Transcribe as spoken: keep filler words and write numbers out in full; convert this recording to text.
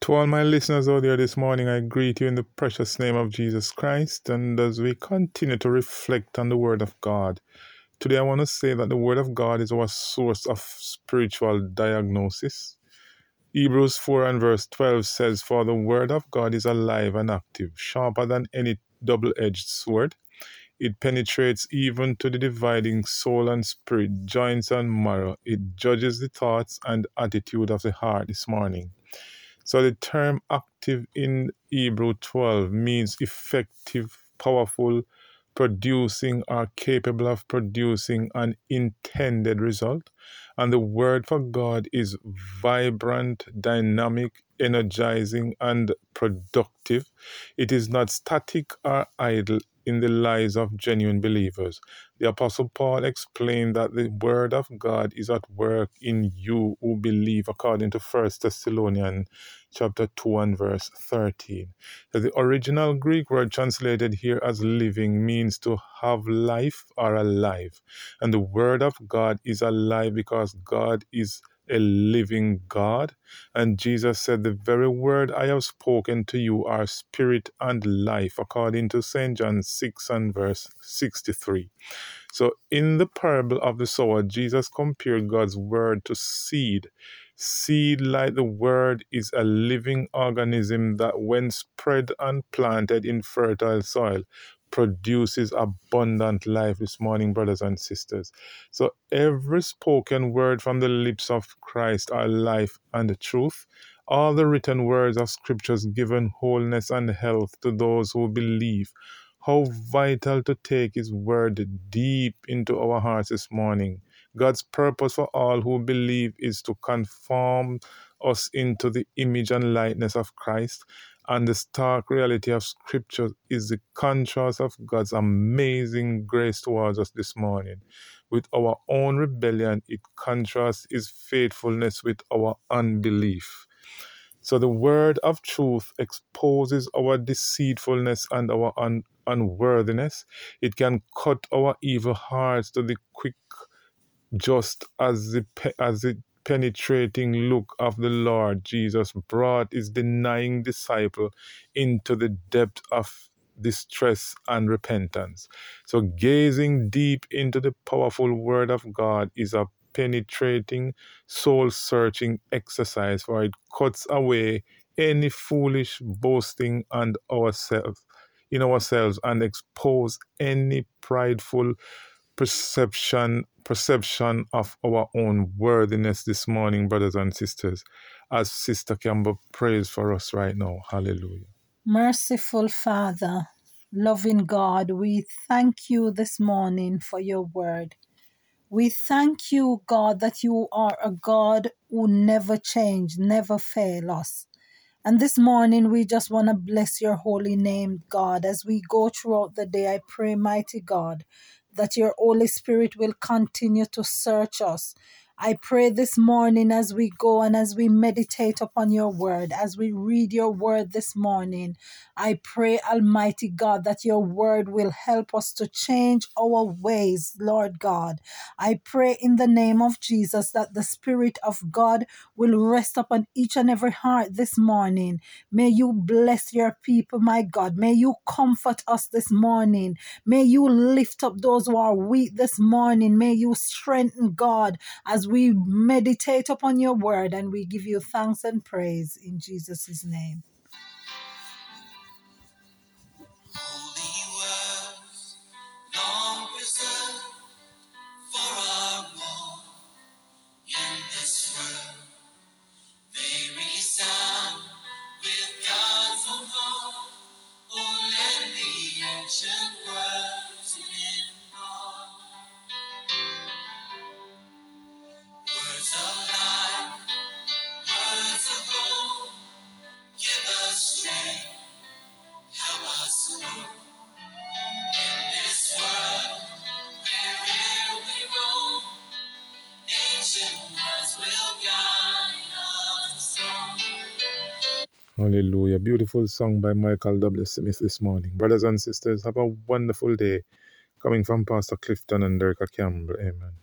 To all my listeners out there this morning, I greet you in the precious name of Jesus Christ. And as we continue to reflect on the Word of God, today I want to say that the Word of God is our source of spiritual diagnosis. Hebrews four and verse twelve says, "For the Word of God is alive and active, sharper than any double-edged sword. It penetrates even to the dividing soul and spirit, joints and marrow. It judges the thoughts and attitude of the heart." This morning, so the term active in Hebrew twelve means effective, powerful, producing, or capable of producing an intended result. And the word for God is vibrant, dynamic, energizing, and productive. It is not static or idle in the lives of genuine believers. The Apostle Paul explained that the word of God is at work in you who believe, according to First Thessalonians chapter two and verse thirteen. So the original Greek word translated here as living means to have life or alive. And the word of God is alive because God is a living God. And Jesus said, "The very word I have spoken to you are spirit and life," according to Saint John six and verse sixty-three. So in the parable of the sower, Jesus compared God's word to seed. Seed, like the word, is a living organism that, when spread and planted in fertile soil, produces abundant life. This morning, brothers and sisters. So every spoken word from the lips of Christ are life and the truth. All the written words of scriptures given wholeness and health to those who believe. How vital to take His word deep into our hearts this morning. God's purpose for all who believe is to conform us into the image and likeness of Christ. And the stark reality of Scripture is the contrast of God's amazing grace towards us this morning. With our own rebellion, it contrasts His faithfulness with our unbelief. So the word of truth exposes our deceitfulness and our un- unworthiness. It can cut our evil hearts to the quick, just as the pe- as the penetrating look of the Lord Jesus brought His denying disciple into the depth of distress and repentance. So gazing deep into the powerful word of God is a penetrating, soul-searching exercise, for it cuts away any foolish boasting and ourselves in ourselves and expose any prideful perception perception of our own worthiness this morning, brothers and sisters, as Sister Campbell prays for us right now. Hallelujah. Merciful Father, loving God, we thank you this morning for your word. We thank you, God, that you are a God who never change, never fail us. And this morning, we just want to bless your holy name, God. As we go throughout the day, I pray, mighty God, that your Holy Spirit will continue to search us. I pray this morning as we go and as we meditate upon your word, as we read your word this morning, I pray, Almighty God, that your word will help us to change our ways, Lord God. I pray in the name of Jesus that the Spirit of God will rest upon each and every heart this morning. May you bless your people, my God. May you comfort us this morning. May you lift up those who are weak this morning. May you strengthen, God, as we meditate upon your word, and we give you thanks and praise in Jesus' name. Holy words, long preserved for our more in this world. They resound with God's own heart. Oh, let the ancient words in words of life, words of hope. Give us strength, help us move in this world. Wherever we roam, ancient words will guide us home. Hallelujah. Beautiful song by Michael W. Smith this morning. Brothers and sisters, have a wonderful day. Coming from Pastor Clifton and Derek Campbell. Amen.